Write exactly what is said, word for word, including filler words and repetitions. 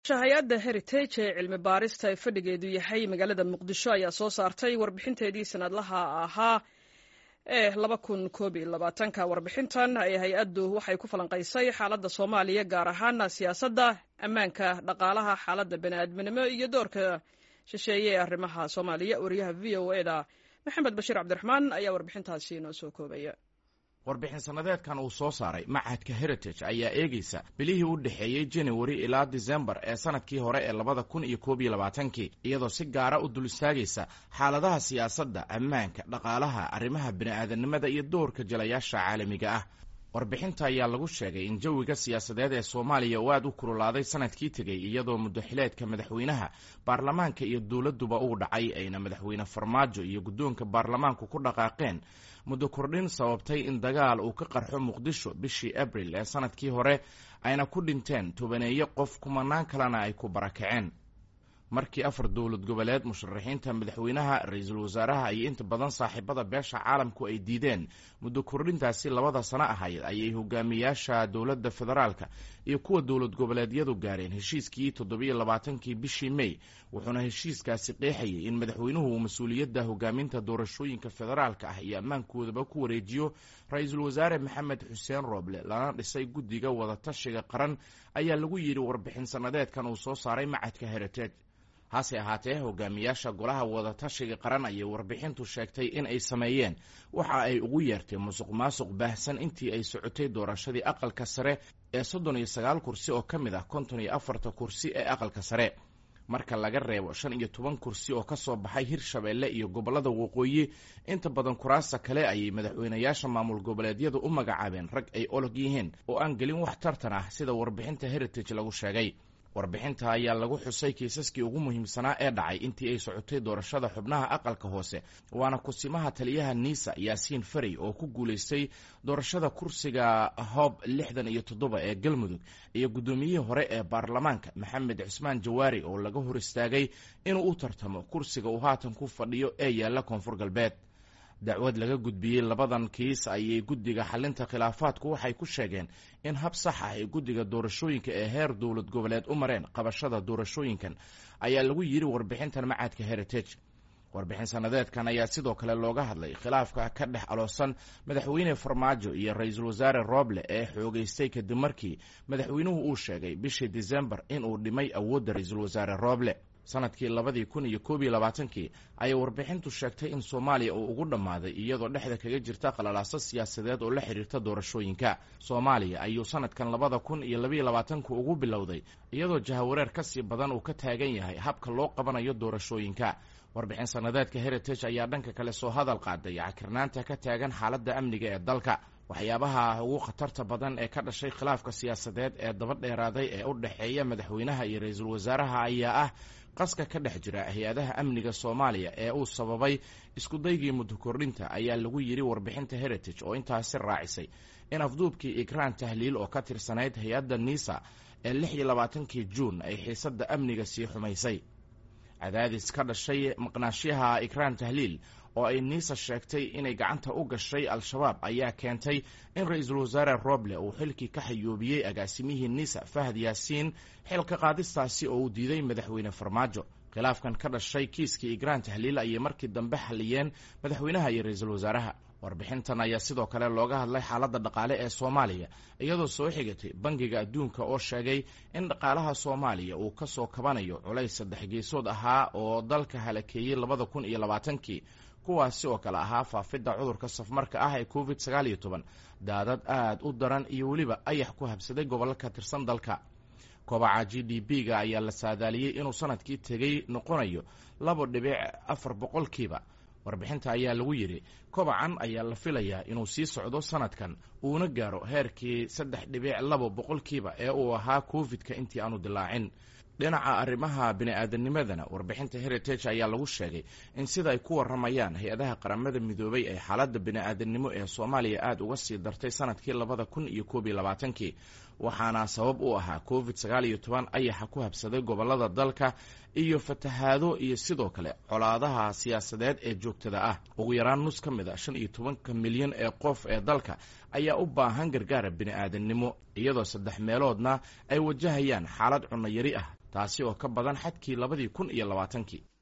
hay-adda heritage ee cilmi baarista ee fadhigeedu yahay magaalada muqdisho ayaa soo saartay warbixinteedii sanadlaha ahaa ee laba kun koob iyo labaatanka warbixintan ee hay-addu waxay ku falanqaysay xaaladda soomaaliya gaar ahaan siyaasadda ammaanka dhaqaalaha xaaladda bani'aadminimo iyo doorka shisheeye ee arrimaha soomaaliya wariyaha v o e da maxamed bashiir cabdiraxmaan ayaa warbixintaasi noo soo koobaya. warbixin sanadeedkan uu soo saaray machadka heritage ayaa eegaysa bilihii u dhexeeyey january ilaa disembar ee sanadkii hore ee labada kun iyo koob iyo labaatankii iyadoo si gaara u dul istaagaysa xaaladaha siyaasadda ammaanka dhaqaalaha arrimaha bini'aadanimada iyo doorka jalayaasha caalamiga ah. warbixinta ayaa lagu sheegay in jawiga siyaasadeed ee soomaaliya uu aad u kululaaday sanadkii tegey iyadoo muddaxileedka madaxweynaha baarlamaanka iyo dowladduba uu dhacay ayna madaxweyne farmaajo iyo guddoonka baarlamaanku ku dhaqaaqeen muddo kordhin sababtay in dagaal uu ka qarxo muqdisho bishii abril ee sanadkii hore ayna ku dhinteen tobaneeyo qof kumanaan kalena ay ku barakaceen. markii afar dowlad goboleed musharaxiinta madaxweynaha ra-iisul wasaaraha iyo inta badan saaxiibada beesha caalamku ay diideen muddo kordhintaasi labada sano ahayd ayay hogaamiyaasha dowladda federaalka iyo kuwa dowlad goboleedyadu gaareen heshiiskii toddobiyo labaatankii bishii may wuxuuna heshiiskaasi qeexayay in madaxweynuhu uu mas-uuliyadda hogaaminta doorashooyinka federaalka ah iyo ammaankoodaba ku wareejiyo ra-iisul wasaare maxamed xuseen rooble lana dhisay guddiga wadatashiga qaran ayaa lagu yidhi warbixin sanadeedkan uu soo saaray machadka heritage. hase ahaatee hogaamiyaasha golaha wadatashiga qaran ayay warbixintu sheegtay in ay sameeyeen waxa ay ugu yeertay musuq maasuq baahsan intii ay socotay doorashadii aqalka sare ee soddon iyo sagaal kursi oo ka mid ah konton iyo afarta kursi ee aqalka sare marka laga reebo shan iyo toban kursi oo ka soo baxay hirshabeelle iyo gobollada waqooyi inta badan kuraasta kale ayay madaxweynayaasha maamul goboleedyadu u magacaabeen rag ay olog yihiin oo aan gelin wax tartan ah sida warbixinta heritage lagu sheegay. warbixinta ayaa lagu xusay kiisaskii ugu muhiimsanaa ee dhacay intii ay socotay doorashada xubnaha aqalka hoose waana kusimaha taliyaha niisa yaasiin farey oo ku guulaystay doorashada kursiga hoob lixdan iyo toddoba ee galmudug iyo guddoomiyihii hore ee baarlamaanka maxamed cismaan jawaari oo laga hor istaagay inuu u tartamo kursiga uu haatan ku fadhiyo ee yaalla koonfur galbeed. dacwad laga gudbiyey labadan kiis ayay guddiga xalinta khilaafaadku waxay ku sheegeen in hab sax ah ay guddiga doorashooyinka ee heer dowlad goboleed u mareen qabashada doorashooyinkan ayaa lagu yidhi warbixintan machadka heritage. warbixin sanadeedkan ayaa sidoo kale looga hadlay khilaafka ka dhex aloosan madaxweyne farmaajo iyo ra-iisul wasaare rooble ee xoogaystay kadib markii madaxweynuhu uu sheegay bishii disembar inuu dhimay awoodda ra-iisul wasaare rooble. sanadkii labadii kun iyo koob iyo labaatankii ayay warbixintu sheegtay in soomaaliya uu ugu dhammaaday iyadoo dhexda kaga jirta qalalaaso siyaasadeed oo la xiriirta doorashooyinka. soomaaliya ayuu sanadkan labada kun iyo labayo labaatanku ugu bilowday iyadoo jahawareer ka sii badan uu ka taagan yahay habka loo qabanayo doorashooyinka. warbixin sanadeedka heritage ayaa dhanka kale soo hadal qaaday cakirnaanta ka taagan xaaladda amniga ee dalka. waxyaabaha ugu khatarta badan ee ka dhashay khilaafka siyaasadeed ee daba dheeraaday ee u dhexeeya madaxweynaha iyo ra-iisul wasaaraha ayaa ah qaska ka dhex jira hay-adaha amniga soomaaliya ee uu sababay iskudaygii muddo kordhinta ayaa lagu yidhi warbixinta heritage oo intaasi raacisay in afduubkii ikraan tahliil oo ka tirsanayd hay-adda niisa ee lix iyo labaatankii juun ay xiisadda amniga sii xumaysay. cadaadis ka dhashay maqnaashyaha ikraan tahliil oo ay niisa sheegtay inay gacanta u gashay al-shabaab ayaa keentay in ra-iisul wasaare rooble uu xilkii ka xayoobiyey agaasimihii niisa fahad yaasiin xilka qaadistaasi oo uu diiday madaxweyne farmaajo. khilaafkan ka dhashay kiiskii ikraan tahliil ayay markii dambe xaliyeen madaxweynaha iyo ra-iisul wasaaraha. warbixintan ayaa sidoo kale looga hadlay xaaladda dhaqaale ee soomaaliya iyadoo soo xigatay bangiga adduunka oo sheegay in dhaqaalaha soomaaliya uu ka soo kabanayo culays saddex geesood ahaa oo dalka halakeeyey labada kun iyo labaatankii kuwaasi oo kale ahaa faafidda cudurka safmarka ah ee covid sagaal iyo toban daadad aad u daran iyo weliba ayax ku habsaday gobollo ka tirsan dalka. kobaca g d b ga ayaa la saadaaliyey inuu sanadkii tegey noqonayo labo dhibic afar boqolkiiba. warbixinta ayaa lagu yidhi kobacan ayaa la filayaa inuu sii socdo sanadkan uuna gaaro heerkii saddex dhibic labo boqolkiiba ee uu ahaa covid-ka intii aanu dilaacin. dhinaca arrimaha bini'aadanimadana warbixinta heritage ayaa lagu sheegay in sida ay ku warramayaan hay-adaha qaramada midoobay ee xaaladda bini'aadanimo ee soomaaliya aad uga sii dartay sanadkii labada kun iyo koob iyo labaatankii waxaana sabab u ahaa covid sagaal iyo toban ayaxa ku habsaday gobollada dalka iyo fatahaado iyo sidoo kale colaadaha siyaasadeed ee joogtada ah. ugu yaraan nus ka mid a shan iyo tobanka milyan ee qof ee dalka ayaa u baahan gargaara bini'aadannimo iyadoo saddex meeloodna ay wajahayaan xaalad cunno yari ah taasi oo ka badan xadkii labadii kun iyo labaatankii